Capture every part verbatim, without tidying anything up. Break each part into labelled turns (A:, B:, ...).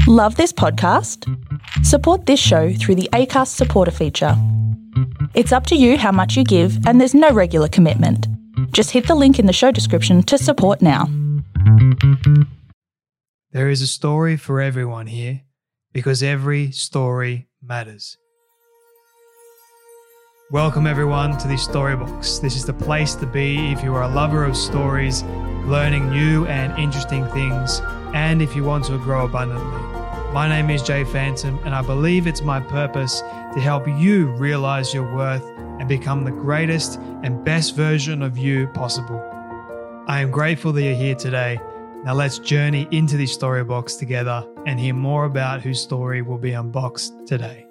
A: Love this podcast? Support this show through the Acast supporter feature. It's up to you how much you give, and there's no regular commitment. Just hit the link in the show description to support now.
B: There is a story for everyone here because every story matters. Welcome everyone to the Storybox. This is the place to be if you are a lover of stories, learning new and interesting things, and if you want to grow abundantly. My name is Jay Phantom, and I believe it's my purpose to help you realize your worth and become the greatest and best version of you possible. I am grateful that you're here today. Now let's journey into the Storybox together and hear more about whose story will be unboxed today.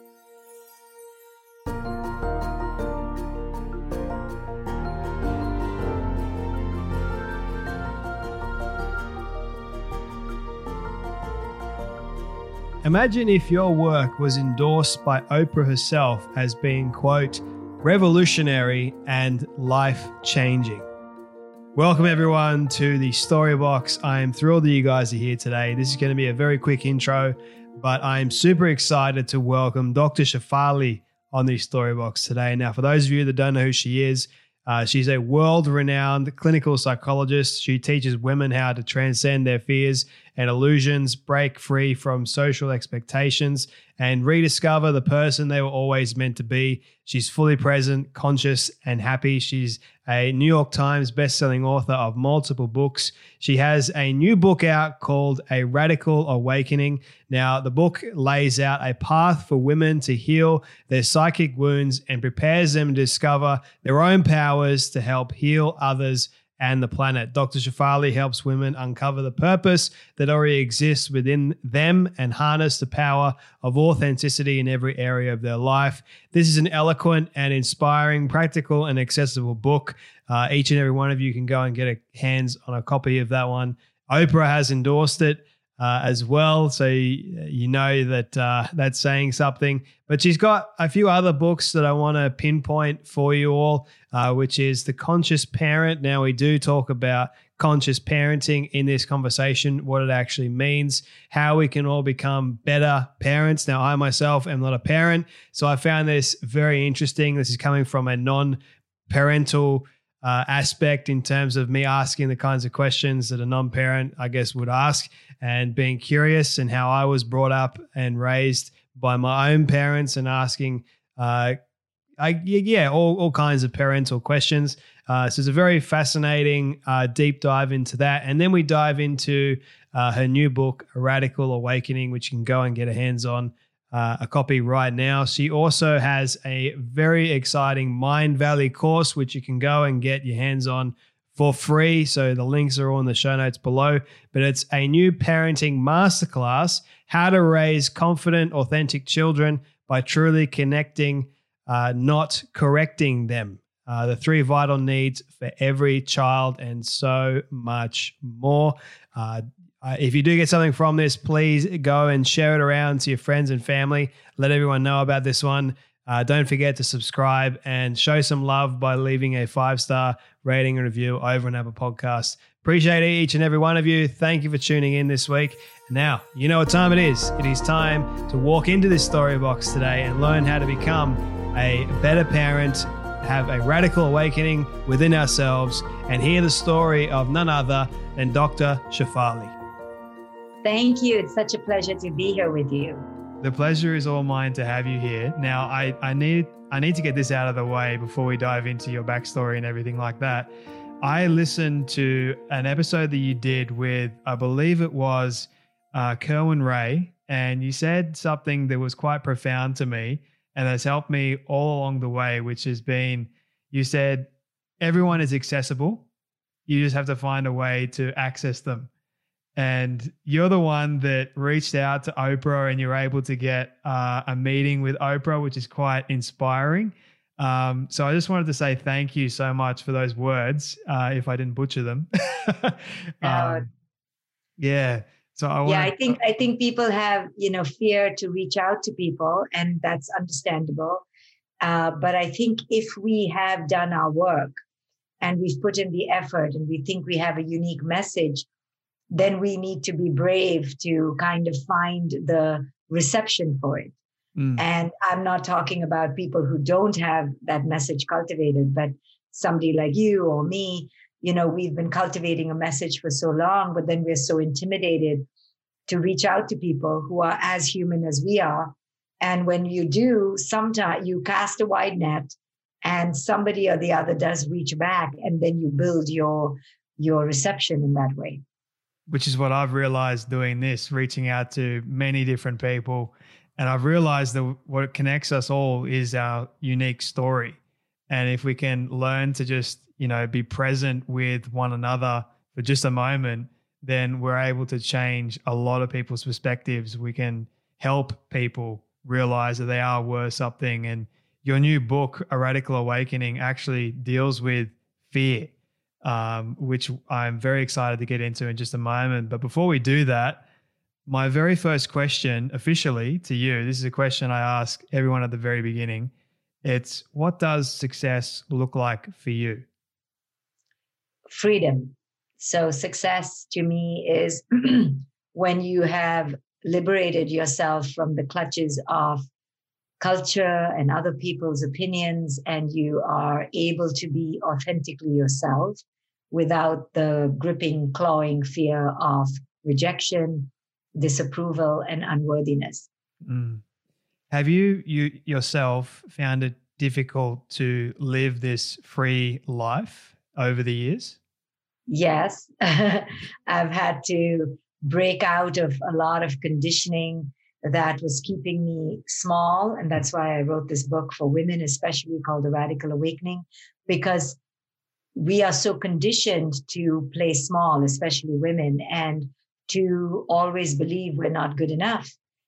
B: Imagine if your work was endorsed by Oprah herself as being, quote, revolutionary and life-changing. Welcome everyone to the Storybox. I am thrilled that you guys are here today. This is going to be a very quick intro, but I am super excited to welcome Doctor Shefali on the Storybox today. Now, for those of you that don't know who she is, uh, she's a world-renowned clinical psychologist. She teaches women how to transcend their fears and illusions, break free from social expectations, and rediscover the person they were always meant to be. She's fully present, conscious, and happy. She's a New York Times bestselling author of multiple books. She has a new book out called A Radical Awakening. Now, the book lays out a path for women to heal their psychic wounds and prepares them to discover their own powers to help heal others and the planet. Doctor Shefali helps women uncover the purpose that already exists within them and harness the power of authenticity in every area of their life. This is an eloquent and inspiring, practical and accessible book. Uh, each and every one of you can go and get a hands on a copy of that one. Oprah has endorsed it uh, as well, so you, you know that uh, that's saying something. But she's got a few other books that I want to pinpoint for you all, uh, which is The Conscious Parent. Now, we do talk about conscious parenting in this conversation, what it actually means, how we can all become better parents. Now, I myself am not a parent, so I found this very interesting. This is coming from a non-parental uh, aspect in terms of me asking the kinds of questions that a non-parent, I guess, would ask, and being curious and how I was brought up and raised by my own parents and asking, uh, I, yeah, all, all kinds of parental questions. Uh, so it's a very fascinating uh, deep dive into that. And then we dive into uh, her new book, A Radical Awakening, which you can go and get a hands on uh, a copy right now. She also has a very exciting Mind Valley course, which you can go and get your hands on for free. So the links are all in the show notes below. But it's a new parenting masterclass, how to raise confident, authentic children by truly connecting, uh, not correcting them. Uh, the three vital needs for every child and so much more. Uh, uh, if you do get something from this, please go and share it around to your friends and family. Let everyone know about this one. Uh, don't forget to subscribe and show some love by leaving a five-star rating and review over on Apple Podcasts. Appreciate each and every one of you. Thank you for tuning in this week. Now, you know what time it is. It is time to walk into this Storybox today and learn how to become a better parent, have a radical awakening within ourselves, and hear the story of none other than Doctor Shefali.
C: Thank you. It's such a pleasure to be here with you.
B: The pleasure is all mine to have you here. Now, I, I need I need to get this out of the way before we dive into your backstory and everything like that. I listened to an episode that you did with, I believe it was uh, Kerwin Rae, and you said something that was quite profound to me and has helped me all along the way, which has been, you said, everyone is accessible. You just have to find a way to access them. And you're the one that reached out to Oprah and you're able to get uh, a meeting with Oprah, which is quite inspiring. Um, so I just wanted to say thank you so much for those words, uh, if I didn't butcher them. um, yeah. So I
C: yeah,
B: wanna,
C: I think I think people have, you know, fear to reach out to people, and that's understandable. Uh, but I think if we have done our work and we've put in the effort and we think we have a unique message, then we need to be brave to kind of find the reception for it. Mm. And I'm not talking about people who don't have that message cultivated, but somebody like you or me, you know, we've been cultivating a message for so long, but then we're so intimidated to reach out to people who are as human as we are. And when you do, sometimes you cast a wide net and somebody or the other does reach back, and then you build your, your reception in that way.
B: Which is what I've realized doing this, reaching out to many different people. And I've realized that what connects us all is our unique story. And if we can learn to just, you know, be present with one another for just a moment, then we're able to change a lot of people's perspectives. We can help people realize that they are worth something. And your new book, A Radical Awakening, actually deals with fear, um, which I'm very excited to get into in just a moment. But before we do that, my very first question officially to you, this is a question I ask everyone at the very beginning. It's, what does success look like for you?
C: Freedom. So success to me is when you have liberated yourself from the clutches of culture and other people's opinions, and you are able to be authentically yourself without the gripping, clawing fear of rejection, disapproval, and unworthiness.
B: Mm. Have you, you yourself found it difficult to live this free life over the years?
C: Yes. I've had to break out of a lot of conditioning that was keeping me small. And that's why I wrote this book for women, especially called The Radical Awakening, because we are so conditioned to play small, especially women, and to always believe we're not good enough.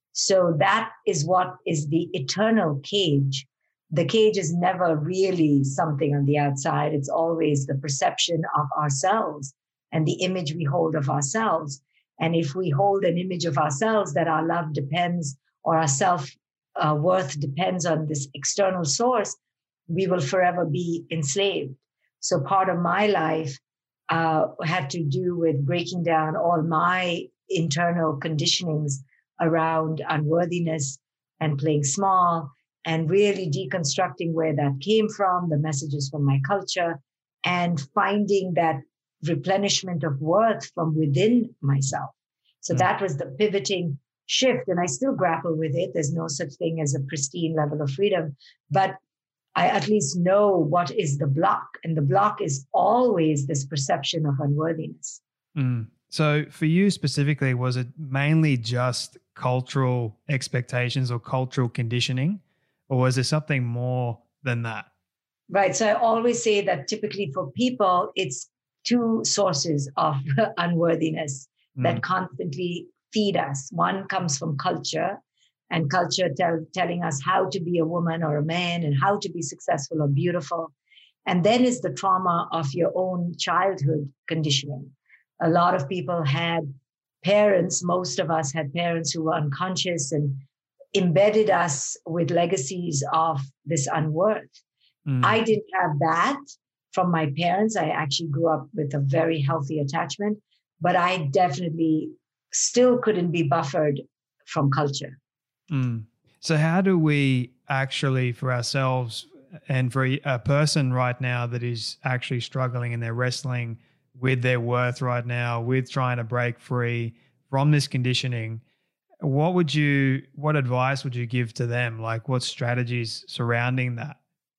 C: So that is what is the eternal cage. The cage is never really something on the outside. It's always the perception of ourselves and the image we hold of ourselves. And if we hold an image of ourselves that our love depends, or our self-worth uh, depends on this external source, we will forever be enslaved. So part of my life uh, had to do with breaking down all my internal conditionings around unworthiness and playing small, and really deconstructing where that came from, the messages from my culture, and finding that replenishment of worth from within myself. So mm. that was the pivoting shift. And I still grapple with it. There's no such thing as a pristine level of freedom, but I at least know what is the block. And the block is always this perception of unworthiness.
B: Mm. So for you specifically, was it mainly just cultural expectations or cultural conditioning, or was there something more than that?
C: Right. So I always say that typically for people, it's two sources of unworthiness mm. that constantly feed us. One comes from culture, and culture tell, telling us how to be a woman or a man and how to be successful or beautiful. And then is the trauma of your own childhood conditioning. A lot of people had parents, most of us had parents who were unconscious and embedded us with legacies of this unworth. Mm. I didn't have that from my parents. I actually grew up with a very healthy attachment, but I definitely still couldn't be buffered from culture.
B: Mm. So how do we actually, for ourselves and for a person right now that is actually struggling and they're wrestling with their worth right now, with trying to break free from this conditioning, what would you, what advice would you give to them? Like, what strategies surrounding that?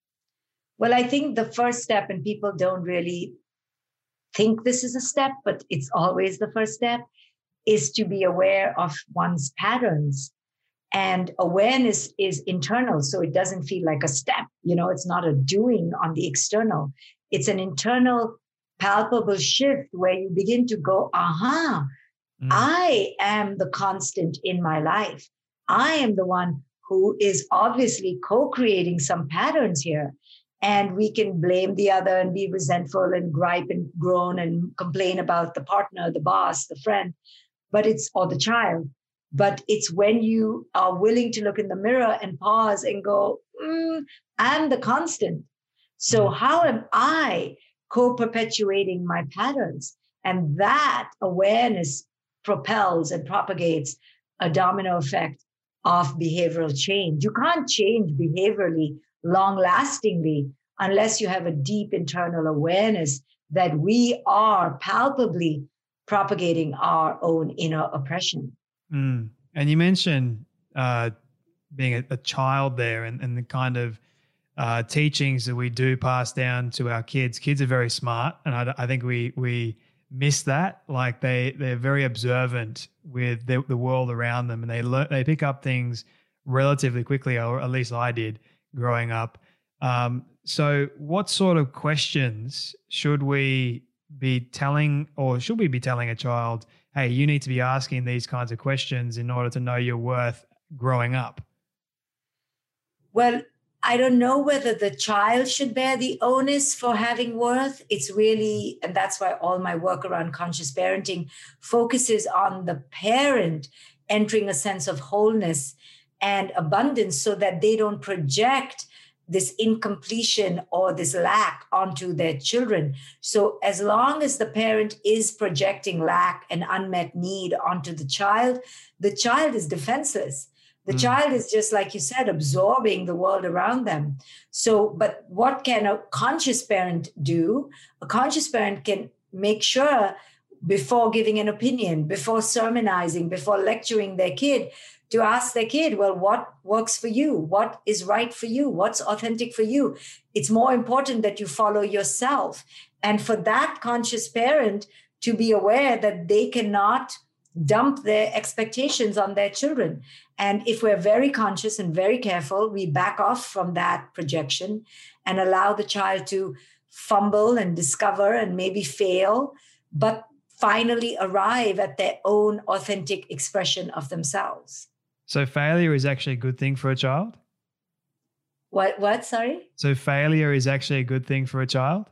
C: Well, I think the first step, and people don't really think this is a step, but it's always the first step, is to be aware of one's patterns. And awareness is internal, so it doesn't feel like a step. You know, it's not a doing on the external. It's an internal, palpable shift where you begin to go, aha, mm. I am the constant in my life. I am the one who is obviously co-creating some patterns here. And we can blame the other and be resentful and gripe and groan and complain about the partner, the boss, the friend, but it's, or the child. But it's when you are willing to look in the mirror and pause and go, mm, I'm the constant. So how am I co-perpetuating my patterns? And that awareness propels and propagates a domino effect of behavioral change. You can't change behaviorally long lastingly unless you have a deep internal awareness that we are palpably propagating our own inner oppression.
B: Mm. And you mentioned uh, being a, a child there and, and the kind of uh, teachings that we do pass down to our kids. Kids are very smart, and I, I think we we miss that. Like they they're very observant with the, the world around them, and they learn, they pick up things relatively quickly, or at least I did growing up. Um, so, what sort of questions should we be telling, or should we be telling a child, hey, you need to be asking these kinds of questions in order to know your worth growing up?
C: Well, I don't know whether the child should bear the onus for having worth. It's really, and that's why all my work around conscious parenting focuses on the parent entering a sense of wholeness and abundance so that they don't project this incompletion or this lack onto their children. So as long as the parent is projecting lack and unmet need onto the child, the child is defenseless. The mm. child is just, like you said, absorbing the world around them. So, but what can a conscious parent do? A conscious parent can make sure before giving an opinion, before sermonizing, before lecturing their kid, to ask their kid, well, what works for you? What is right for you? What's authentic for you? It's more important that you follow yourself. And for that conscious parent to be aware that they cannot dump their expectations on their children. And if we're very conscious and very careful, we back off from that projection and allow the child to fumble and discover and maybe fail, but finally arrive at their own authentic expression of themselves.
B: So failure is actually a good thing for a child?
C: What, what, sorry?
B: So failure is actually a good thing for a child?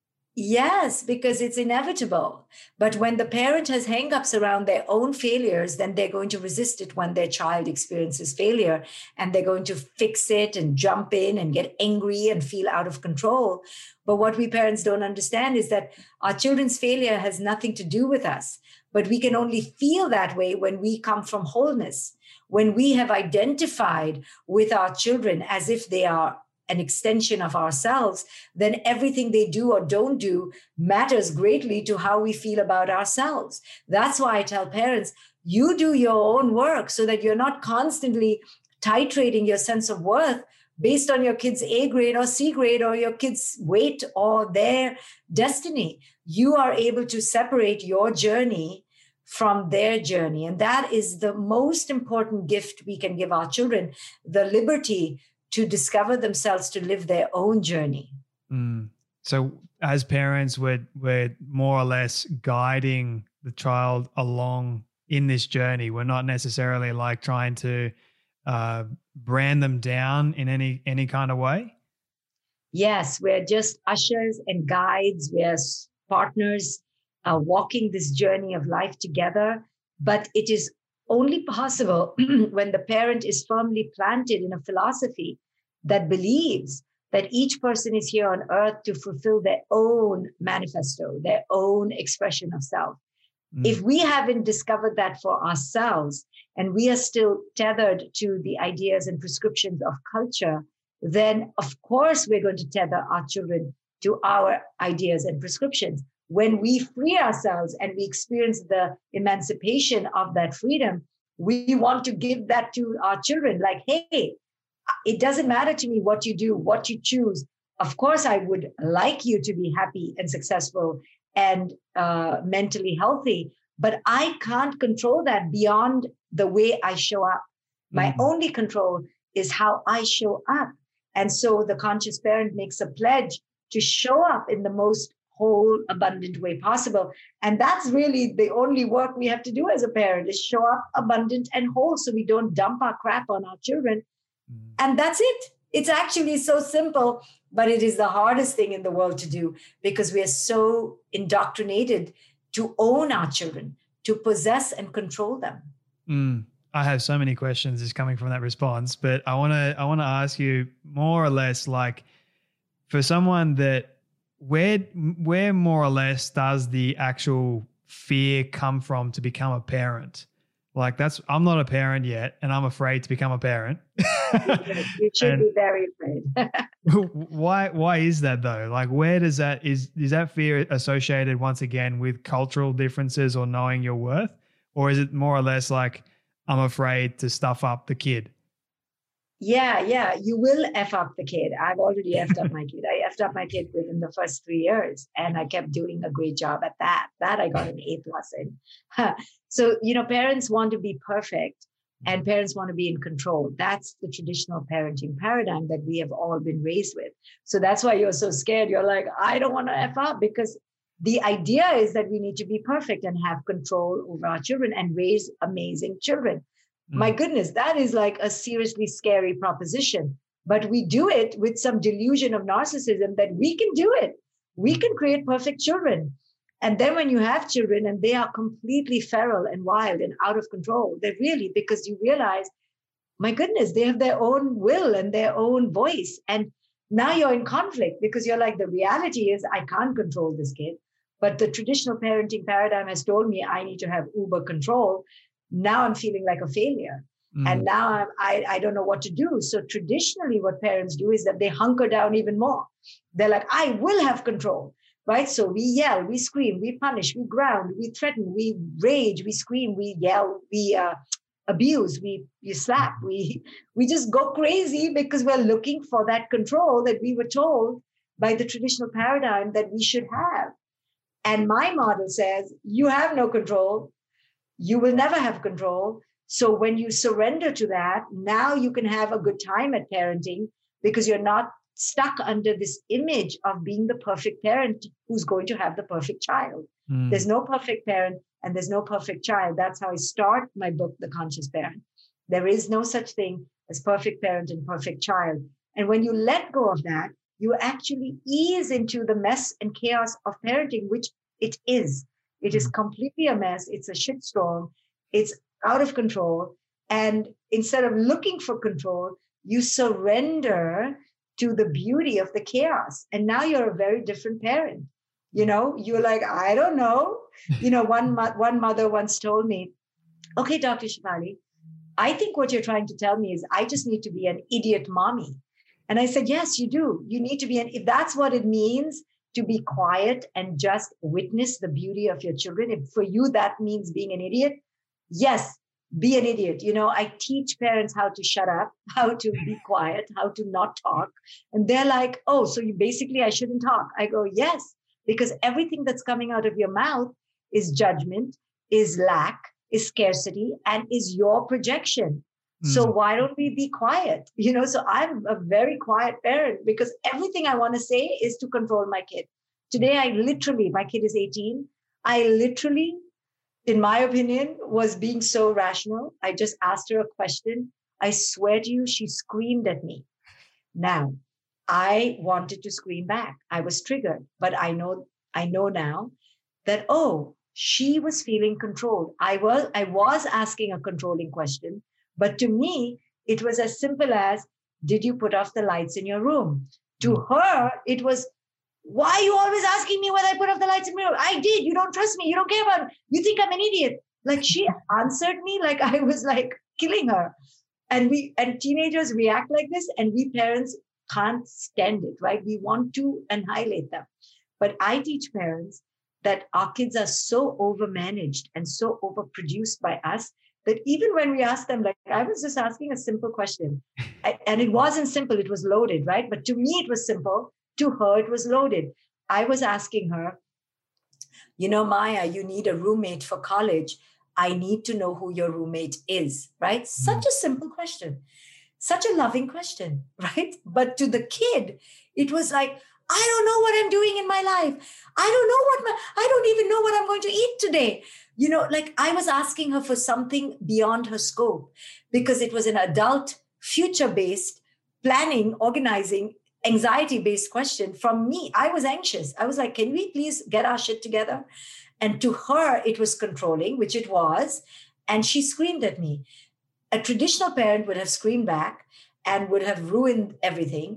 C: Yes, because it's inevitable. But when the parent has hangups around their own failures, then they're going to resist it when their child experiences failure, and they're going to fix it and jump in and get angry and feel out of control. But what we parents don't understand is that our children's failure has nothing to do with us, but we can only feel that way when we come from wholeness, when we have identified with our children as if they are an extension of ourselves, then everything they do or don't do matters greatly to how we feel about ourselves. That's why I tell parents, you do your own work so that you're not constantly titrating your sense of worth based on your kid's A grade or C grade or your kid's weight or their destiny. You are able to separate your journey from their journey. And that is the most important gift we can give our children, the liberty to discover themselves, to live their own journey.
B: Mm. So as parents, we're, we're more or less guiding the child along in this journey. We're not necessarily like trying to uh, brand them down in any, any kind of way.
C: Yes, we're just ushers and guides. We're partners uh, walking this journey of life together. But it is only possible when the parent is firmly planted in a philosophy that believes that each person is here on earth to fulfill their own manifesto, their own expression of self. Mm. If we haven't discovered that for ourselves, and we are still tethered to the ideas and prescriptions of culture, then of course we're going to tether our children to our ideas and prescriptions. When we free ourselves and we experience the emancipation of that freedom, we want to give that to our children. Like, hey, it doesn't matter to me what you do, what you choose. Of course, I would like you to be happy and successful and uh, mentally healthy, but I can't control that beyond the way I show up. My mm-hmm. only control is how I show up. And so the conscious parent makes a pledge to show up in the most whole, abundant way possible. And that's really the only work we have to do as a parent, is show up abundant and whole so we don't dump our crap on our children. Mm. And that's it. It's actually so simple, but it is the hardest thing in the world to do because we are so indoctrinated to own our children, to possess and control them.
B: Mm. I have so many questions just coming from that response, but I want to I want to ask you more or less, like, for someone that where where more or less does the actual fear come from to become a parent? Like that's, I'm not a parent yet and I'm afraid to become a parent.
C: You should be very afraid.
B: why, why is that though? Like where does that, is, is that fear associated once again with cultural differences or knowing your worth? Or is it more or less like, I'm afraid to stuff up the kid?
C: Yeah, yeah, you will F up the kid. I've already effed up my kid. I effed up my kid within the first three years and I kept doing a great job at that. That I got an A plus in. So, you know, parents want to be perfect and parents want to be in control. That's the traditional parenting paradigm that we have all been raised with. So that's why you're so scared. You're like, I don't want to F up, because the idea is that we need to be perfect and have control over our children and raise amazing children. My goodness, that is like a seriously scary proposition. But we do it with some delusion of narcissism that we can do it. We can create perfect children. And then when you have children and they are completely feral and wild and out of control, they're really, because you realize, my goodness, they have their own will and their own voice. And now you're in conflict because you're like, the reality is I can't control this kid. But the traditional parenting paradigm has told me I need to have uber control. Now I'm feeling like a failure. Mm. And now I'm, I, I don't know what to do. So traditionally what parents do is that they hunker down even more. They're like, I will have control, right? So we yell, we scream, we punish, we ground, we threaten, we rage, we scream, we yell, we uh, abuse, we, we slap, we, we just go crazy because we're looking for that control that we were told by the traditional paradigm that we should have. And my model says, you have no control. You will never have control. So when you surrender to that, now you can have a good time at parenting because you're not stuck under this image of being the perfect parent who's going to have the perfect child. Mm. There's no perfect parent and there's no perfect child. That's how I start my book, The Conscious Parent. There is no such thing as perfect parent and perfect child. And when you let go of that, you actually ease into the mess and chaos of parenting, which it is. It is completely a mess. It's a shitstorm. It's out of control. And instead of looking for control, you surrender to the beauty of the chaos. And now you're a very different parent. You know, you're like, I don't know. You know, one, mo- one mother once told me, okay, Doctor Shefali, I think what you're trying to tell me is I just need to be an idiot mommy. And I said, yes, you do. You need to be an, if that's what it means, to be quiet and just witness the beauty of your children. If for you that means being an idiot, yes, be an idiot. You know, I teach parents how to shut up, how to be quiet, how to not talk. And they're like, oh, so you basically, I shouldn't talk. I go, yes, because everything that's coming out of your mouth is judgment, is lack, is scarcity, and is your projection. So why don't we be quiet? You know, so I'm a very quiet parent because everything I want to say is to control my kid. Today, I literally, my kid is eighteen. I literally, in my opinion, was being so rational. I just asked her a question. I swear to you, she screamed at me. Now, I wanted to scream back. I was triggered, but I know, I know now that, oh, she was feeling controlled. I was, I was asking a controlling question. But to me, it was as simple as, did you put off the lights in your room? To her, it was, why are you always asking me whether I put off the lights in my room? I did. You don't trust me. You don't care about me. You think I'm an idiot. Like she answered me like I was like killing her. And we and teenagers react like this and we parents can't stand it, right? We want to annihilate them. But I teach parents that our kids are so overmanaged and so overproduced by us that even when we ask them, like I was just asking a simple question, and it wasn't simple, it was loaded, right? But to me, it was simple. To her, it was loaded. I was asking her, you know, Maya, you need a roommate for college. I need to know who your roommate is, right? Such a simple question, such a loving question, right? But to the kid, it was like, I don't know what I'm doing in my life. I don't know what my, I don't even know what I'm going to eat today. You know, like I was asking her for something beyond her scope because it was an adult, future-based, planning, organizing, anxiety-based question from me. I was anxious. I was like, can we please get our shit together? And to her, it was controlling, which it was. And she screamed at me. A traditional parent would have screamed back and would have ruined everything.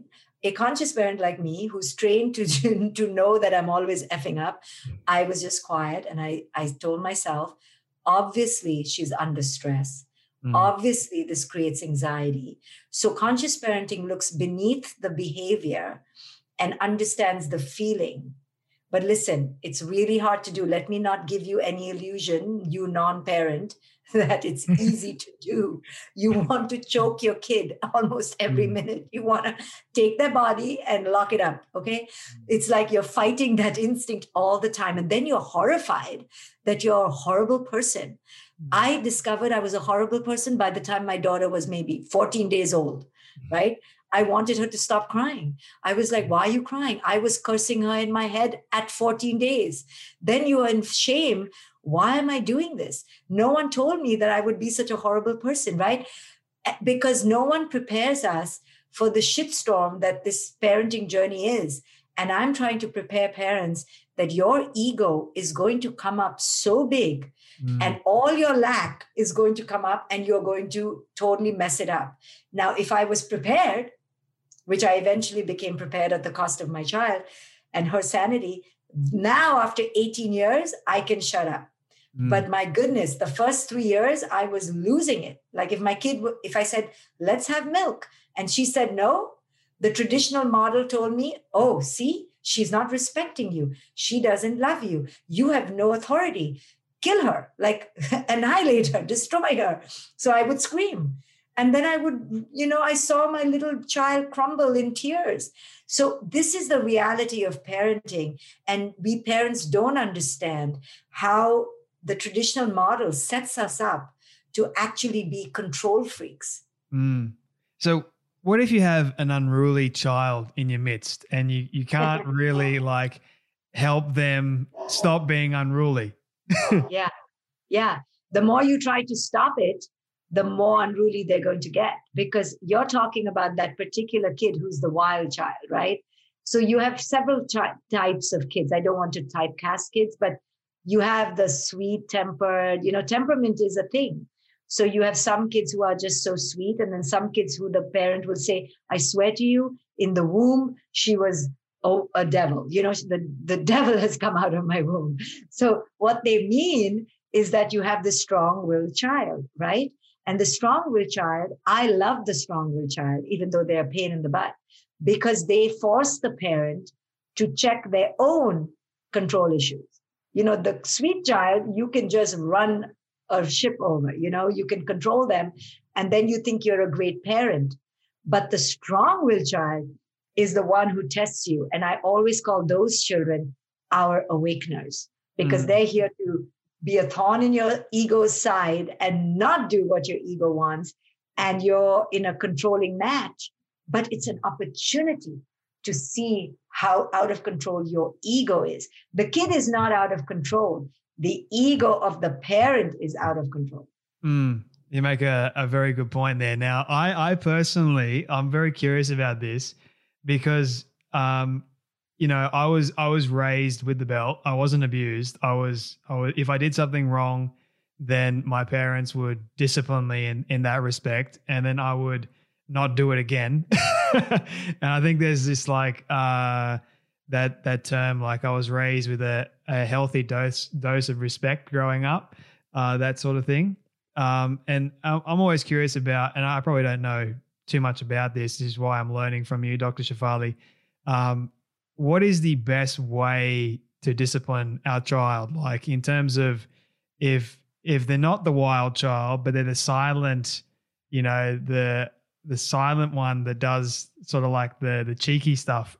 C: a conscious parent like me who's trained to, to know that I'm always effing up, I was just quiet. And I, I told myself, obviously she's under stress. Mm. Obviously this creates anxiety. So conscious parenting looks beneath the behavior and understands the feeling. But listen, it's really hard to do. Let me not give you any illusion, you non-parent, that it's easy to do. You want to choke your kid almost every minute. You want to take their body and lock it up, okay? It's like you're fighting that instinct all the time. And then you're horrified that you're a horrible person. I discovered I was a horrible person by the time my daughter was maybe fourteen days old, right? I wanted her to stop crying. I was like, why are you crying? I was cursing her in my head at fourteen days. Then you are in shame. Why am I doing this? No one told me that I would be such a horrible person, right? Because no one prepares us for the shitstorm that this parenting journey is. And I'm trying to prepare parents that your ego is going to come up so big mm. and all your lack is going to come up and you're going to totally mess it up. Now, if I was prepared, which I eventually became prepared at the cost of my child and her sanity, now after eighteen years, I can shut up. Mm. But my goodness, the first three years, I was losing it. Like if my kid, if I said, let's have milk, and she said no, the traditional model told me, oh, see, she's not respecting you. She doesn't love you. You have no authority. Kill her, like annihilate her, destroy her. So I would scream. And then I would, you know, I saw my little child crumble in tears. So this is the reality of parenting. And we parents don't understand how the traditional model sets us up to actually be control freaks.
B: Mm. So what if you have an unruly child in your midst and you, you can't really like help them stop being unruly?
C: yeah. Yeah. The more you try to stop it, the more unruly they're going to get, because you're talking about that particular kid who's the wild child, right? So you have several ty- types of kids. I don't want to typecast kids, but you have the sweet tempered, you know, temperament is a thing. So you have some kids who are just so sweet, and then some kids who the parent will say, I swear to you, in the womb, she was oh, a devil. You know, the, the devil has come out of my womb. So what they mean is that you have the strong-willed child, right? And the strong-willed child, I love the strong-willed child, even though they're a pain in the butt, because they force the parent to check their own control issues. You know, the sweet child, you can just run a ship over, you know, you can control them, and then you think you're a great parent. But the strong-willed child is the one who tests you. And I always call those children our awakeners, because mm. they're here to be a thorn in your ego's side and not do what your ego wants. And you're in a controlling match, but it's an opportunity to see how out of control your ego is. The kid is not out of control. The ego of the parent is out of control.
B: Mm, you make a, a very good point there. Now, I, I personally, I'm very curious about this because, um, you know, I was I was raised with the belt. I wasn't abused. I was, I was if I did something wrong, then my parents would discipline me in, in that respect, and then I would not do it again. And I think there's this like uh, that that term, like I was raised with a, a healthy dose dose of respect growing up, uh, that sort of thing. Um, and I'm always curious about, and I probably don't know too much about this. This is why I'm learning from you, Doctor Shefali. Um, what is the best way to discipline our child? Like in terms of if if they're not the wild child, but they're the silent, you know, the the silent one that does sort of like the the cheeky stuff.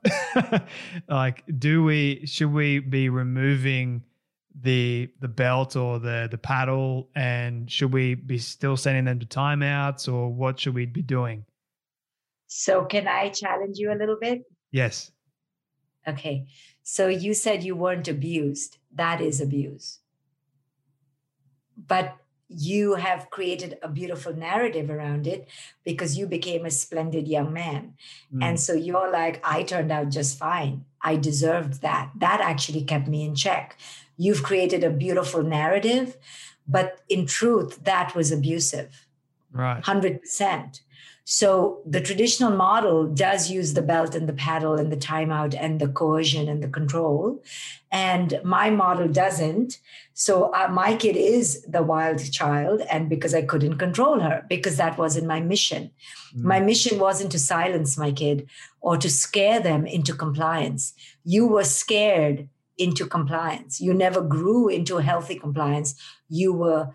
B: Like, do we should we be removing the the belt or the the paddle, and should we be still sending them to timeouts, or what should we be doing?
C: So can I challenge you a little bit?
B: Yes.
C: Okay. So you said you weren't abused. That is abuse. But you have created a beautiful narrative around it because you became a splendid young man. Mm. And so you're like, I turned out just fine. I deserved that. That actually kept me in check. You've created a beautiful narrative, but in truth, that was abusive.
B: Right.
C: one hundred percent. So the traditional model does use the belt and the paddle and the timeout and the coercion and the control. And my model doesn't. So uh, my kid is the wild child. And because I couldn't control her, because that wasn't my mission. Mm. My mission wasn't to silence my kid or to scare them into compliance. You were scared into compliance. You never grew into a healthy compliance. You were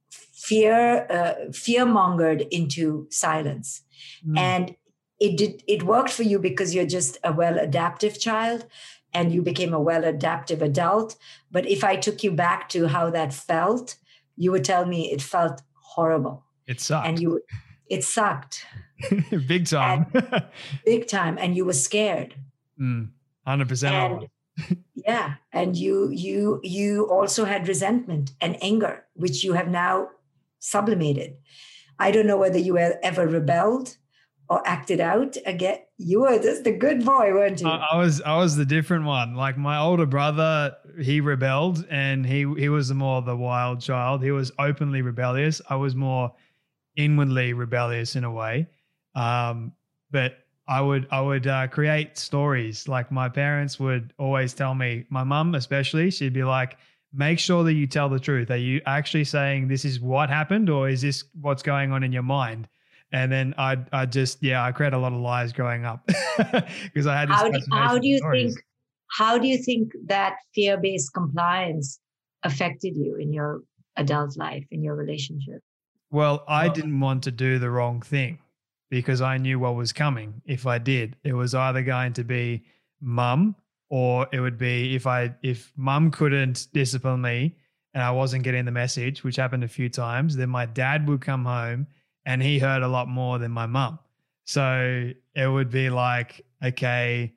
C: fear, uh, fear-mongered into silence. Mm. And it did, it worked for you because you're just a well-adaptive child and you became a well-adaptive adult. But if I took you back to how that felt, you would tell me it felt horrible.
B: It sucked.
C: And you, it sucked.
B: Big time.
C: Big time. And you were scared.
B: Mm, one hundred percent.
C: And, yeah. And you, you, you also had resentment and anger, which you have now sublimated. I don't know whether you ever rebelled or acted out again. You were just the good boy, weren't you?
B: I, I was I was the different one. Like my older brother, he rebelled and he he was the more the wild child. He was openly rebellious. I was more inwardly rebellious in a way. Um, but I would I would uh, create stories. Like my parents would always tell me, my mum especially, she'd be like, make sure that you tell the truth. Are you actually saying this is what happened or is this what's going on in your mind? And then I I just, yeah, I create a lot of lies growing up because I had this
C: How do, how do you
B: stories.
C: think, how do you think that fear-based compliance affected you in your adult life, in your relationship?
B: Well, I didn't want to do the wrong thing because I knew what was coming. If I did, it was either going to be mum or it would be if I if mum couldn't discipline me and I wasn't getting the message, which happened a few times, then my dad would come home and he heard a lot more than my mum. So it would be like, okay,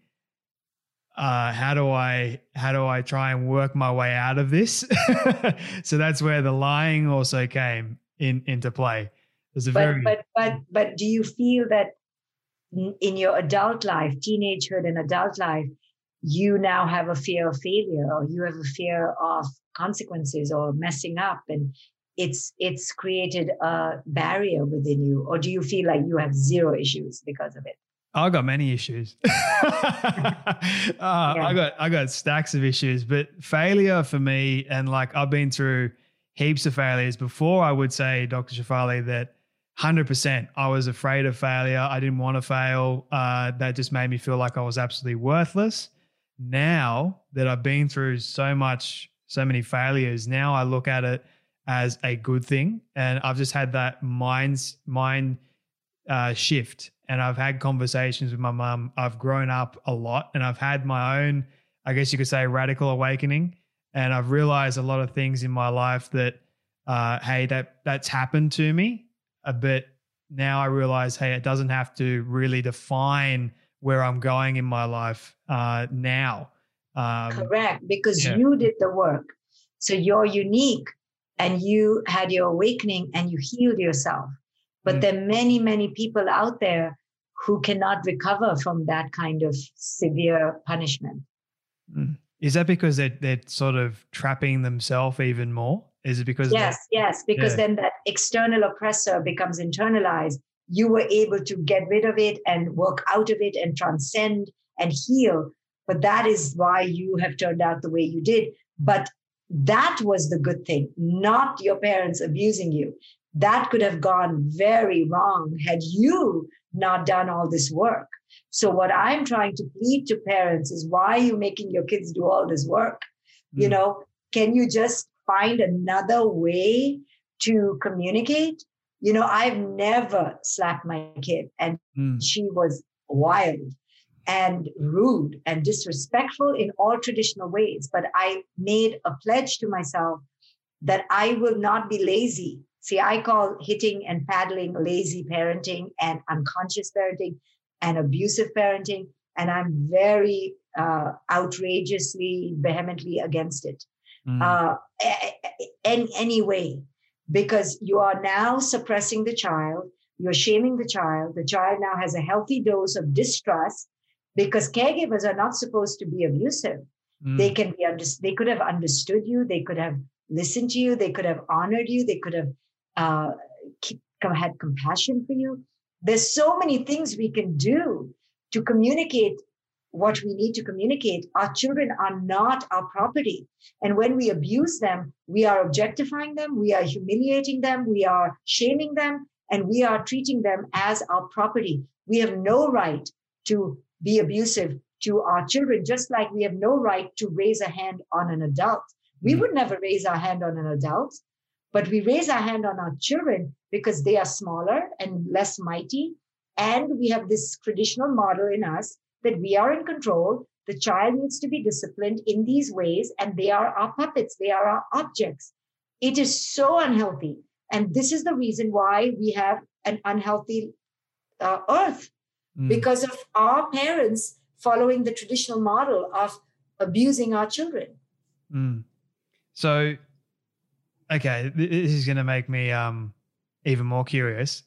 B: uh, how do I how do I try and work my way out of this? So that's where the lying also came in into play. There's a
C: but,
B: very
C: but but but do you feel that in your adult life, teenagehood and adult life, you now have a fear of failure or you have a fear of consequences or messing up and it's it's created a barrier within you? Or do you feel like you have zero issues because of it?
B: I got many issues. uh, yeah. I got I got stacks of issues, but failure for me, and like I've been through heaps of failures before. I would say, Doctor Shefali, that one hundred percent I was afraid of failure. I didn't want to fail. Uh, that just made me feel like I was absolutely worthless. Now that I've been through so much, so many failures, now I look at it as a good thing. And I've just had that mind, mind uh, shift. And I've had conversations with my mum. I've grown up a lot and I've had my own, I guess you could say, radical awakening. And I've realized a lot of things in my life that, uh, hey, that that's happened to me. Uh, but now I realize, hey, it doesn't have to really define where I'm going in my life uh, now. Um,
C: Correct, because
B: yeah.
C: you did the work. So you're unique and you had your awakening and you healed yourself. But mm. there are many, many people out there who cannot recover from that kind of severe punishment.
B: Mm. Is that because they're, they're sort of trapping themselves even more? Is it because?
C: Yes, yes, because
B: yeah.
C: then that external oppressor becomes internalized. You were able to get rid of it and work out of it and transcend and heal. But that is why you have turned out the way you did. But that was the good thing, not your parents abusing you. That could have gone very wrong had you not done all this work. So what I'm trying to plead to parents is, why are you making your kids do all this work? Mm. You know, can you just find another way to communicate? You know, I've never slapped my kid, and mm. she was wild and rude and disrespectful in all traditional ways. But I made a pledge to myself that I will not be lazy. See, I call hitting and paddling lazy parenting and unconscious parenting and abusive parenting. And I'm very uh, outrageously, vehemently against it. Mm. Uh, in any way. Because you are now suppressing the child, you're shaming the child. The child now has a healthy dose of distrust, because caregivers are not supposed to be abusive. Mm. They can be under, they could have understood you, they could have listened to you, they could have honored you, they could have uh, keep, had compassion for you. There's so many things we can do to communicate what we need to communicate. Our children are not our property. And when we abuse them, we are objectifying them, we are humiliating them, we are shaming them, and we are treating them as our property. We have no right to be abusive to our children, just like we have no right to raise a hand on an adult. We would never raise our hand on an adult, but we raise our hand on our children because they are smaller and less mighty. And we have this traditional model in us that we are in control. The child needs to be disciplined in these ways, and they are our puppets. They are our objects. It is so unhealthy. And this is the reason why we have an unhealthy uh, earth, mm. because of our parents following the traditional model of abusing our children.
B: Mm. So, okay, this is going to make me um, even more curious.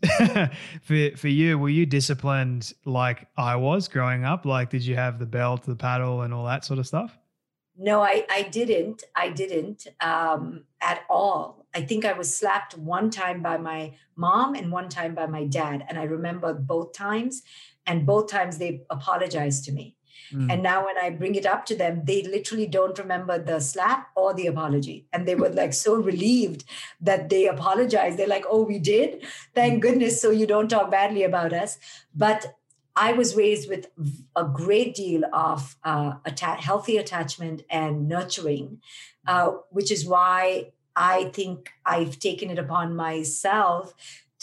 B: for for you, were you disciplined like I was growing up? Like, did you have the belt, the paddle, and all that sort of stuff?
C: No, I, I didn't. I didn't um, at all. I think I was slapped one time by my mom and one time by my dad. And I remember both times, and both times they apologized to me. Mm. And now when I bring it up to them, they literally don't remember the slap or the apology. And they were like so relieved that they apologized. They're like, oh, we did? Thank goodness. So you don't talk badly about us. But I was raised with a great deal of uh, atta- healthy attachment and nurturing, uh, which is why I think I've taken it upon myself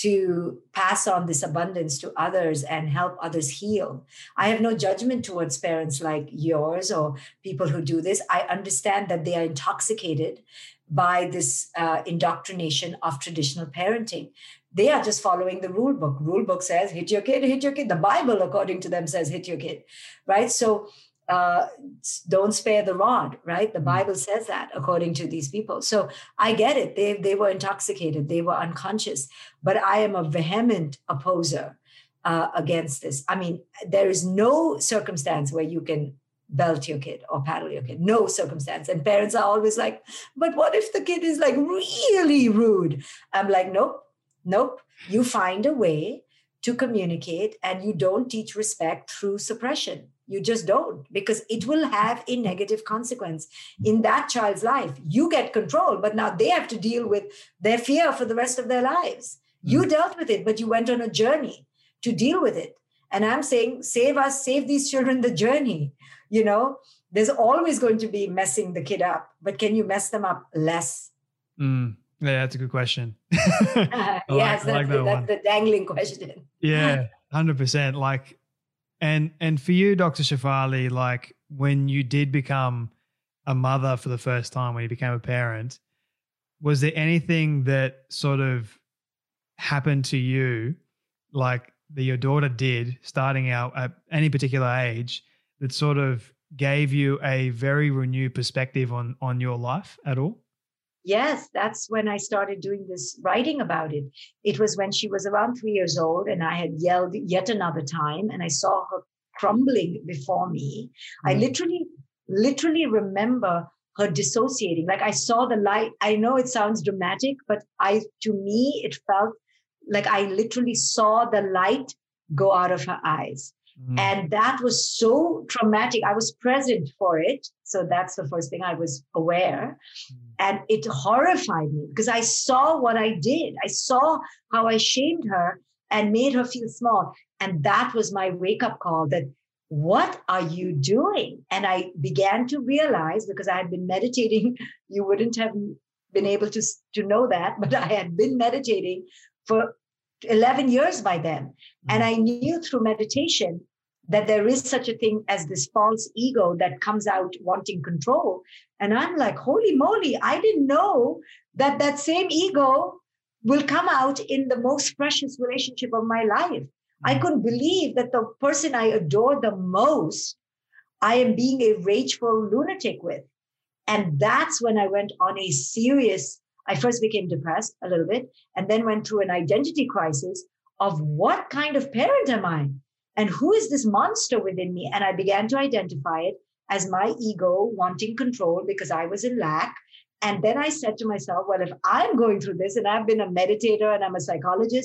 C: to pass on this abundance to others and help others heal. I have no judgment towards parents like yours or people who do this. I understand that they are intoxicated by this uh, indoctrination of traditional parenting. They are just following the rule book. Rule book says, hit your kid, hit your kid. The Bible, according to them, says, hit your kid, right? So uh, don't spare the rod, right? The Bible says that, according to these people. So I get it. They, they were intoxicated. They were unconscious. But I am a vehement opposer uh, against this. I mean, there is no circumstance where you can belt your kid or paddle your kid. No circumstance. And parents are always like, but what if the kid is like really rude? I'm like, nope. Nope. You find a way to communicate, and you don't teach respect through suppression. You just don't, because it will have a negative consequence in that child's life. You get control, but now they have to deal with their fear for the rest of their lives. Mm. You dealt with it, but you went on a journey to deal with it. And I'm saying, save us, save these children the journey. You know, there's always going to be messing the kid up, but can you mess them up less?
B: Mm. Yeah, that's a good question.
C: uh, yes,
B: like,
C: that's,
B: like
C: the,
B: that
C: that's the dangling question.
B: Yeah, one hundred percent. Like, and and for you, Doctor Shefali, like when you did become a mother for the first time, when you became a parent, was there anything that sort of happened to you, like that your daughter did starting out at any particular age, that sort of gave you a very renewed perspective on on your life at all?
C: Yes, that's when I started doing this writing about it. It was when she was around three years old and I had yelled yet another time and I saw her crumbling before me. Mm. I literally, literally remember her dissociating. Like I saw the light. I know it sounds dramatic, but I, to me, it felt like I literally saw the light go out of her eyes. Mm. And that was so traumatic. I was present for it. So that's the first thing I was aware. Mm. And it horrified me because I saw what I did. I saw how I shamed her and made her feel small. And that was my wake-up call that, what are you doing? And I began to realize, because I had been meditating, you wouldn't have been able to, to know that, but I had been meditating for eleven years by then. Mm-hmm. And I knew through meditation that there is such a thing as this false ego that comes out wanting control. And I'm like, holy moly, I didn't know that that same ego will come out in the most precious relationship of my life. I couldn't believe that the person I adore the most, I am being a rageful lunatic with. And that's when I went on a serious, I first became depressed a little bit, and then went through an identity crisis of what kind of parent am I? And who is this monster within me? And I began to identify it as my ego wanting control because I was in lack. And then I said to myself, well, if I'm going through this and I've been a meditator and I'm a psychologist,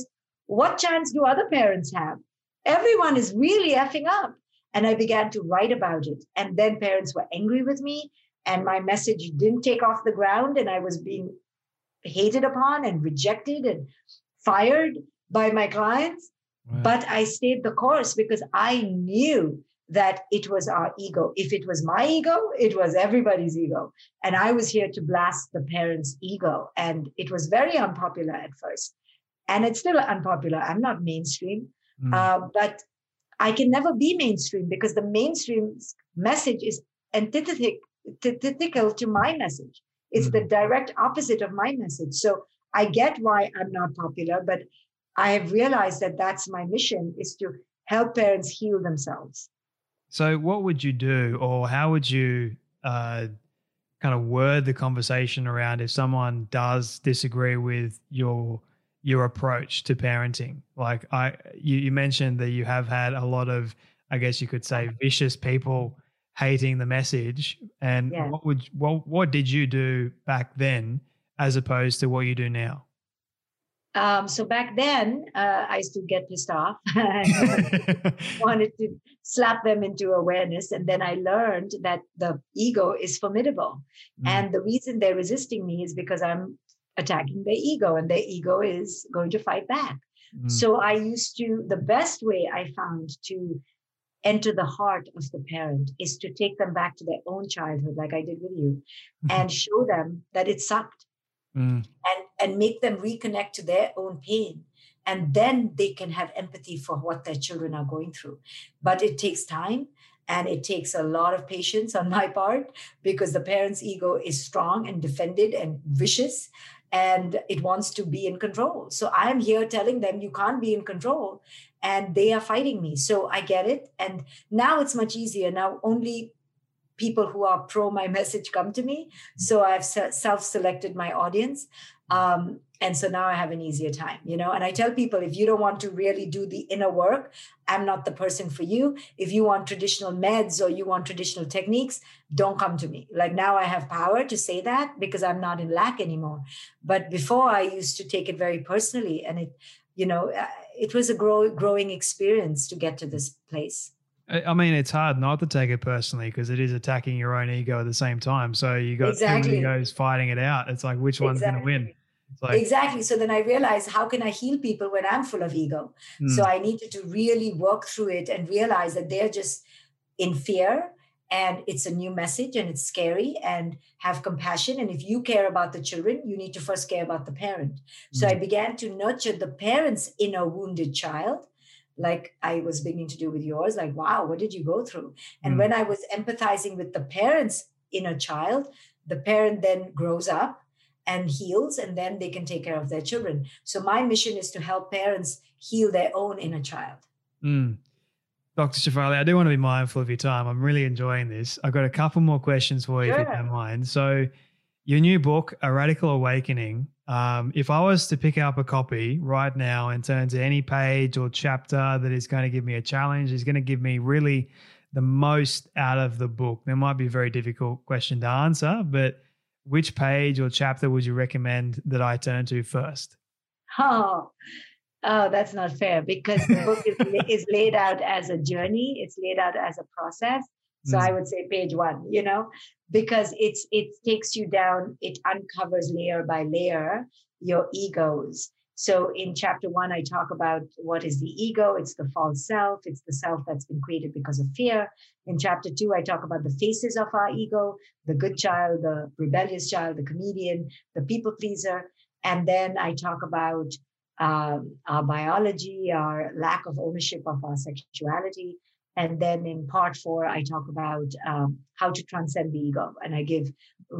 C: What chance do other parents have? Everyone is really effing up. And I began to write about it. And then parents were angry with me, and my message didn't take off the ground, and I was being hated upon and rejected and fired by my clients.
B: Right.
C: But I stayed the course because I knew that it was our ego. If it was my ego, it was everybody's ego. And I was here to blast the parents' ego. And it was very unpopular at first. And it's still unpopular. I'm not mainstream, mm. uh, but I can never be mainstream because the mainstream message is antithetic, antithetical to my message. It's mm. the direct opposite of my message. So I get why I'm not popular, but I have realized that that's my mission, is to help parents heal themselves.
B: So what would you do, or how would you uh, kind of word the conversation around if someone does disagree with your your approach to parenting? Like I, you, you mentioned that you have had a lot of, I guess you could say, vicious people hating the message. And yeah. what would what what did you do back then as opposed to what you do now?
C: Um, so back then, uh, I used to get pissed off. I wanted to slap them into awareness. And then I learned that the ego is formidable. Mm. And the reason they're resisting me is because I'm attacking their ego, and their ego is going to fight back. Mm. So I used to, the best way I found to enter the heart of the parent is to take them back to their own childhood, like I did with you, and show them that it sucked. Mm. And, and make them reconnect to their own pain. And then they can have empathy for what their children are going through. But it takes time, and it takes a lot of patience on my part, because the parent's ego is strong and defended and vicious, and it wants to be in control. So I'm here telling them you can't be in control, and they are fighting me. So I get it. And now it's much easier. Now only people who are pro my message come to me. So I've self-selected my audience. Um, and so now I have an easier time, you know, and I tell people, if you don't want to really do the inner work, I'm not the person for you. If you want traditional meds or you want traditional techniques, don't come to me. Like now I have power to say that because I'm not in lack anymore. But before I used to take it very personally, and it, you know, it was a grow, growing experience to get to this place.
B: I mean, it's hard not to take it personally because it is attacking your own ego at the same time. So you got
C: exactly.
B: two egos fighting it out. It's like, which one's
C: exactly.
B: going to win? It's like,
C: exactly. So then I realized, how can I heal people when I'm full of ego? Mm. So I needed to really work through it and realize that they're just in fear, and it's a new message, and it's scary, and have compassion. And if you care about the children, you need to first care about the parent. So mm. I began to nurture the parent's inner wounded child, like I was beginning to do with yours, like, wow, what did you go through? And mm. when I was empathizing with the parent's inner child, the parent then grows up and heals, and then they can take care of their children. So my mission is to help parents heal their own inner child.
B: Mm. Doctor Shefali, I do want to be mindful of your time. I'm really enjoying this. I've got a couple more questions for you, sure. if you don't mind. So your new book, A Radical Awakening, Um, if I was to pick up a copy right now and turn to any page or chapter that is going to give me a challenge, is going to give me really the most out of the book. That might be a very difficult question to answer, but which page or chapter would you recommend that I turn to first?
C: Oh, oh that's not fair, because the book is, is laid out as a journey. It's laid out as a process. So mm. I would say page one, you know, because it's it takes you down, it uncovers layer by layer your egos. So in chapter one, I talk about what is the ego. It's the false self. It's the self that's been created because of fear. In chapter two, I talk about the faces of our ego, the good child, the rebellious child, the comedian, the people pleaser. And then I talk about um, our biology, our lack of ownership of our sexuality. And then in part four, I talk about um, how to transcend the ego. And I give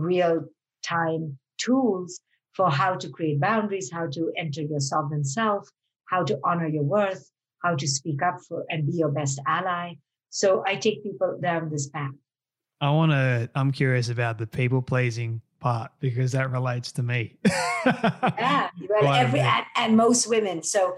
C: real-time tools for how to create boundaries, how to enter your sovereign self, how to honor your worth, how to speak up for and be your best ally. So I take people down this path.
B: I want to, I'm curious about the people-pleasing part, because that relates to me.
C: Yeah, well, every, and, and most women. So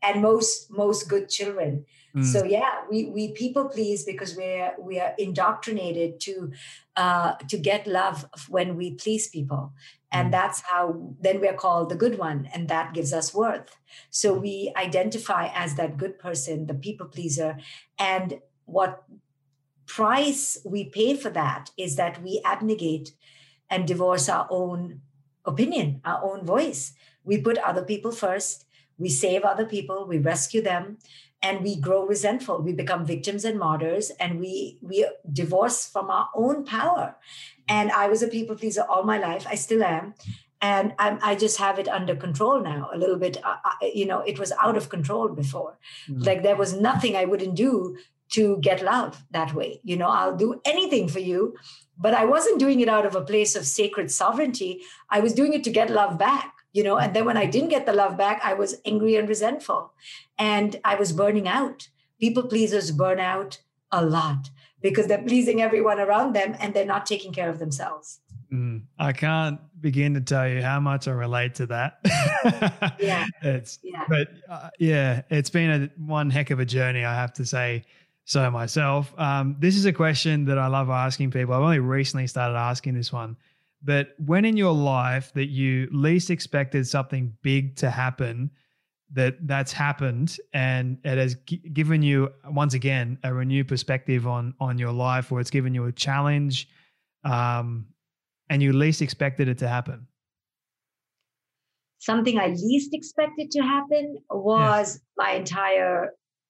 C: and most most good children.
B: Mm.
C: So yeah, we we people please because we're we are indoctrinated to uh, to get love when we please people, and
B: Mm.
C: that's how then we're called the good one, and that gives us worth. So we identify as that good person, the people pleaser, and what price we pay for that is that we abnegate and divorce our own opinion, our own voice. We put other people first. We save other people. We rescue them, and we grow resentful. We become victims and martyrs, and we we divorce from our own power. And I was a people pleaser all my life. I still am. And I'm, I just have it under control now a little bit. Uh, you know, it was out of control before.
B: Mm.
C: Like there was nothing I wouldn't do to get love that way. You know, I'll do anything for you, but I wasn't doing it out of a place of sacred sovereignty. I was doing it to get love back, you know, and then when I didn't get the love back, I was angry and resentful, and I was burning out. People pleasers burn out a lot because they're pleasing everyone around them and they're not taking care of themselves.
B: Mm. I can't begin to tell you how much I relate to that.
C: Yeah.
B: It's,
C: yeah.
B: But uh, yeah, it's been a one heck of a journey, I have to say so myself. Um, this is a question that I love asking people. I've only recently started asking this one, but when in your life that you least expected something big to happen, that that's happened and it has g- given you, once again, a renewed perspective on, on your life, or it's given you a challenge, um, and you least expected it to happen?
C: Something I least expected to happen was yeah. my entire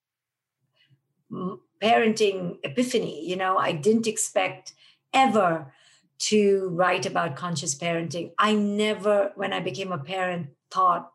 C: parenting epiphany. You know, I didn't expect ever to write about conscious parenting. I never, when I became a parent, thought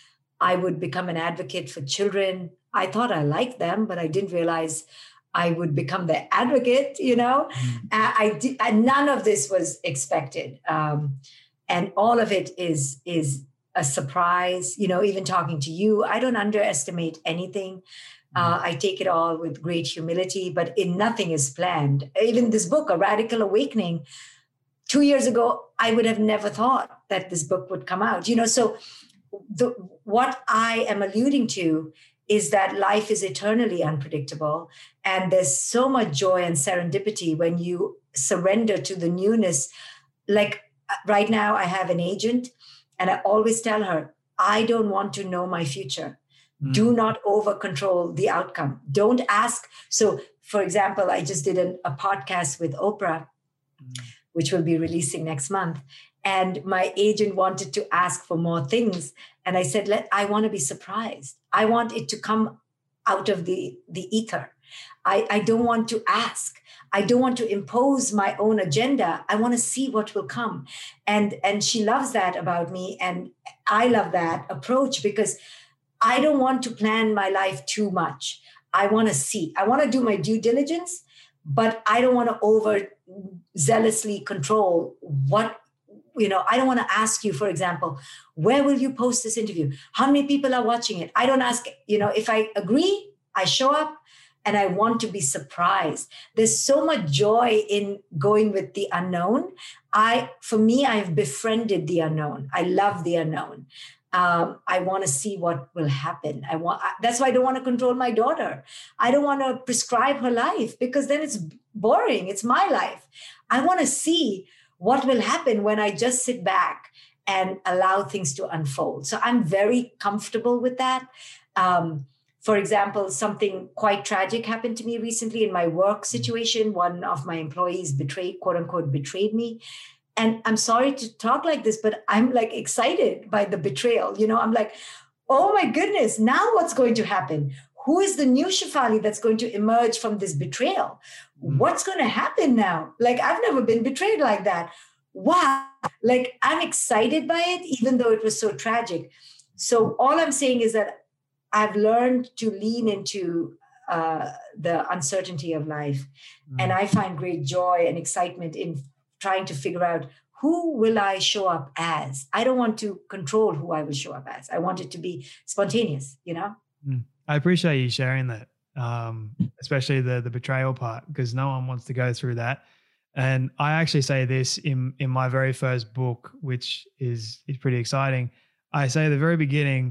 C: I would become an advocate for children. I thought I liked them, but I didn't realize I would become their advocate, you know. Mm. I, I did, and none of this was expected. Um, and all of it is, is a surprise, you know, even talking to you. I don't underestimate anything. Uh, I take it all with great humility, but in nothing is planned. Even this book, A Radical Awakening, two years ago, I would have never thought that this book would come out. You know, so the, what I am alluding to is that life is eternally unpredictable. And there's so much joy and serendipity when you surrender to the newness. Like right now, I have an agent, and I always tell her, I don't want to know my future. Mm. Do not over control the outcome. Don't ask. So, for example, I just did an, a podcast with Oprah, mm. which will be releasing next month. And my agent wanted to ask for more things. And I said, Let, I want to be surprised. I want it to come out of the, the ether. I, I don't want to ask. I don't want to impose my own agenda. I want to see what will come. And, and she loves that about me. And I love that approach because I don't want to plan my life too much. I want to see. I want to do my due diligence, but I don't want to over zealously control what, you know, I don't want to ask you, for example, where will you post this interview? How many people are watching it? I don't ask, you know, if I agree, I show up. And I want to be surprised. There's so much joy in going with the unknown. I, for me, I've befriended the unknown. I love the unknown. Um, I want to see what will happen. I want. That's why I don't want to control my daughter. I don't want to prescribe her life because then it's boring. It's my life. I want to see what will happen when I just sit back and allow things to unfold. So I'm very comfortable with that. Um, For example, something quite tragic happened to me recently in my work situation. One of my employees betrayed, quote unquote, betrayed me. And I'm sorry to talk like this, but I'm like excited by the betrayal. You know, I'm like, oh my goodness, now what's going to happen? Who is the new Shefali that's going to emerge from this betrayal? What's going to happen now? Like, I've never been betrayed like that. Wow. Like, I'm excited by it, even though it was so tragic. So all I'm saying is that I've learned to lean into uh, the uncertainty of life. Mm. And I find great joy and excitement in trying to figure out who will I show up as. I don't want to control who I will show up as. I want it to be spontaneous, you know?
B: Mm. I appreciate you sharing that, um, especially the the betrayal part, because no one wants to go through that. And I actually say this in, in my very first book, which is, is pretty exciting. I say at the very beginning,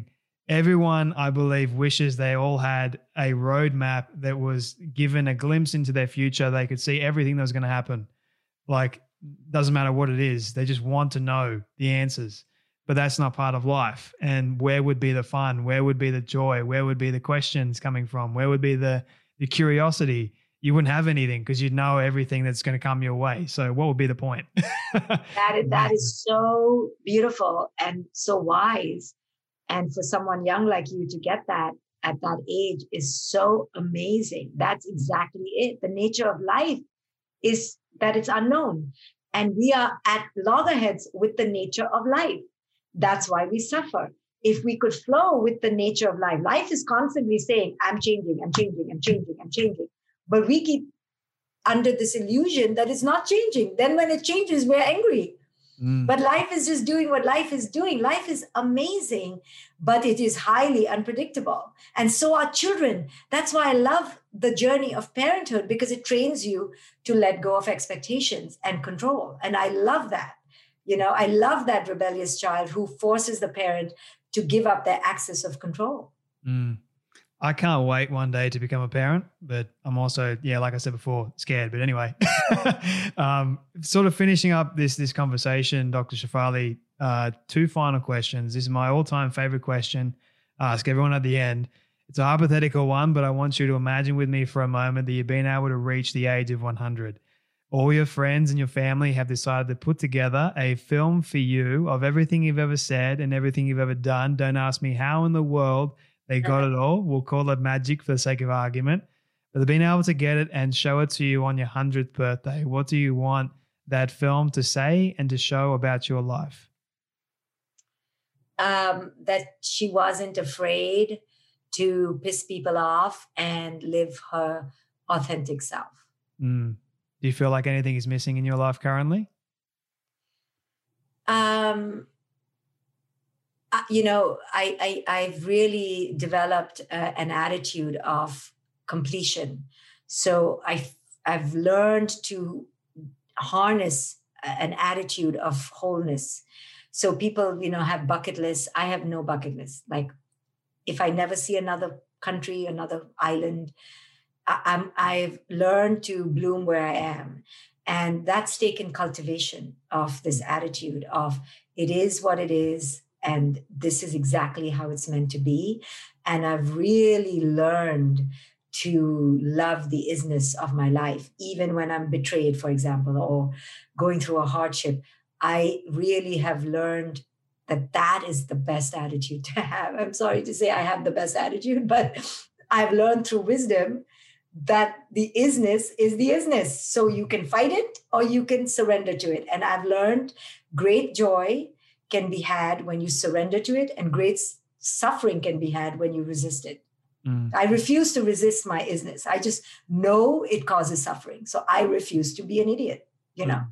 B: everyone, I believe, wishes they all had a roadmap that was given a glimpse into their future. They could see everything that was going to happen. Like, doesn't matter what it is. They just want to know the answers. But that's not part of life. And where would be the fun? Where would be the joy? Where would be the questions coming from? Where would be the, the curiosity? You wouldn't have anything because you'd know everything that's going to come your way. So what would be the point?
C: that, is, that is so beautiful and so wise. And for someone young like you to get that at that age is so amazing. That's exactly it. The nature of life is that it's unknown. And we are at loggerheads with the nature of life. That's why we suffer. If we could flow with the nature of life, life is constantly saying, I'm changing, I'm changing, I'm changing, I'm changing. But we keep under this illusion that it's not changing. Then when it changes, we're angry. Mm. But life is just doing what life is doing. Life is amazing, but it is highly unpredictable. And so are children. That's why I love the journey of parenthood, because it trains you to let go of expectations and control. And I love that. You know, I love that rebellious child who forces the parent to give up their access of control.
B: Mm. I can't wait one day to become a parent, but I'm also, yeah, like I said before, scared. But anyway, um, sort of finishing up this this conversation, Doctor Shefali, uh, two final questions. This is my all-time favorite question. I ask everyone at the end. It's a hypothetical one, but I want you to imagine with me for a moment that you've been able to reach the age of one hundred. All your friends and your family have decided to put together a film for you of everything you've ever said and everything you've ever done. Don't ask me how in the world they got it all. We'll call it magic for the sake of argument. But they've been able to get it and show it to you on your one hundredth birthday. What do you want that film to say and to show about your life?
C: Um, that she wasn't afraid to piss people off and live her authentic self.
B: Mm. Do you feel like anything is missing in your life currently?
C: Um, you know, I, I, I've really developed uh, an attitude of completion. So I've, I've learned to harness an attitude of wholeness. So people, you know, have bucket lists. I have no bucket list. Like, if I never see another country, another island, I, I'm, I've learned to bloom where I am. And that's taken cultivation of this attitude of it is what it is. And this is exactly how it's meant to be. And I've really learned to love the isness of my life, even when I'm betrayed, for example, or going through a hardship. I really have learned that that is the best attitude to have. I'm sorry to say I have the best attitude, but I've learned through wisdom that the isness is the isness. So you can fight it or you can surrender to it. And I've learned great joy can be had when you surrender to it, and great suffering can be had when you resist it. Mm. I refuse to resist my isness. I just know it causes suffering. So I refuse to be an idiot, you know.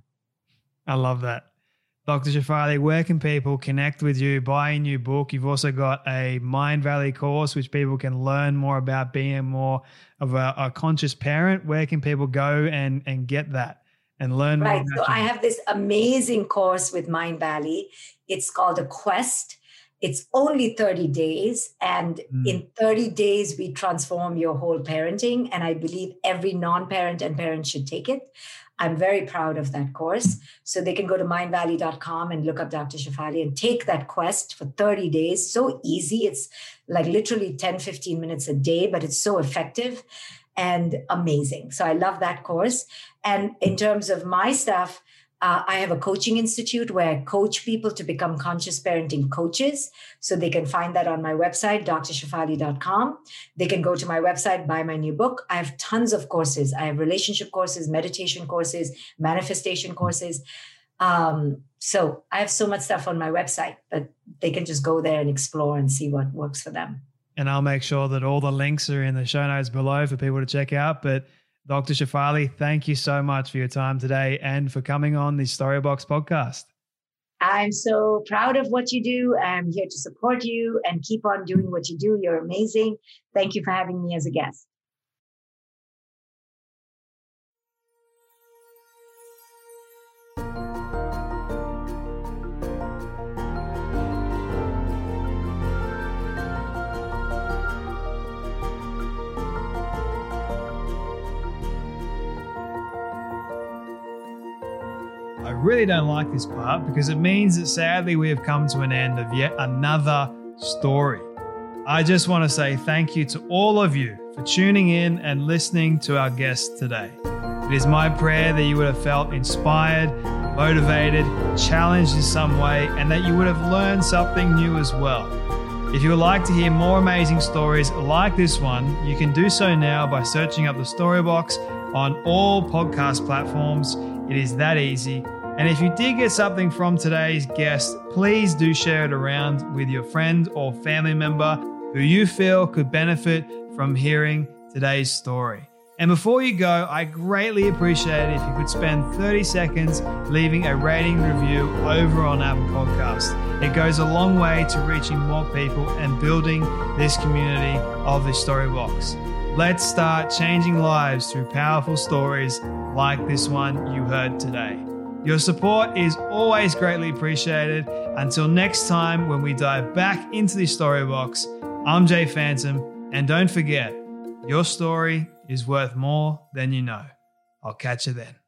B: I love that. Doctor Shefali, where can people connect with you, buy a new book? You've also got a Mindvalley course, which people can learn more about being more of a, a conscious parent. Where can people go and, and get that and learn more?
C: Right. So I have this amazing course with Mindvalley. It's called A Quest. It's only thirty days. And mm. in thirty days, we transform your whole parenting. And I believe every non-parent and parent should take it. I'm very proud of that course. So they can go to mindvalley dot com and look up Doctor Shefali and take that quest for thirty days. So easy. It's like literally ten, fifteen minutes a day, but it's so effective and amazing. So I love that course. And in terms of my stuff, uh, I have a coaching institute where I coach people to become conscious parenting coaches. So they can find that on my website, D R shefali dot com. They can go to my website, buy my new book. I have tons of courses. I have relationship courses, meditation courses, manifestation courses. Um, so I have so much stuff on my website, but they can just go there and explore and see what works for them.
B: And I'll make sure that all the links are in the show notes below for people to check out. But Doctor Shefali, thank you so much for your time today and for coming on the Storybox podcast.
C: I'm so proud of what you do. I'm here to support you and keep on doing what you do. You're amazing. Thank you for having me as a guest.
B: really don't like this part because it means that sadly we have come to an end of yet another story. I just want to say thank you to all of you for tuning in and listening to our guest today. It is my prayer that you would have felt inspired, motivated, challenged in some way, and that you would have learned something new as well. If you would like to hear more amazing stories like this one, you can do so now by searching up the Storybox on all podcast platforms. It is that easy. And if you did get something from today's guest, please do share it around with your friend or family member who you feel could benefit from hearing today's story. And before you go, I greatly appreciate it if you could spend thirty seconds leaving a rating review over on Apple Podcasts. It goes a long way to reaching more people and building this community of the Storybox. Let's start changing lives through powerful stories like this one you heard today. Your support is always greatly appreciated. Until next time, when we dive back into the Storybox, I'm Jay Phantom, and don't forget, your story is worth more than you know. I'll catch you then.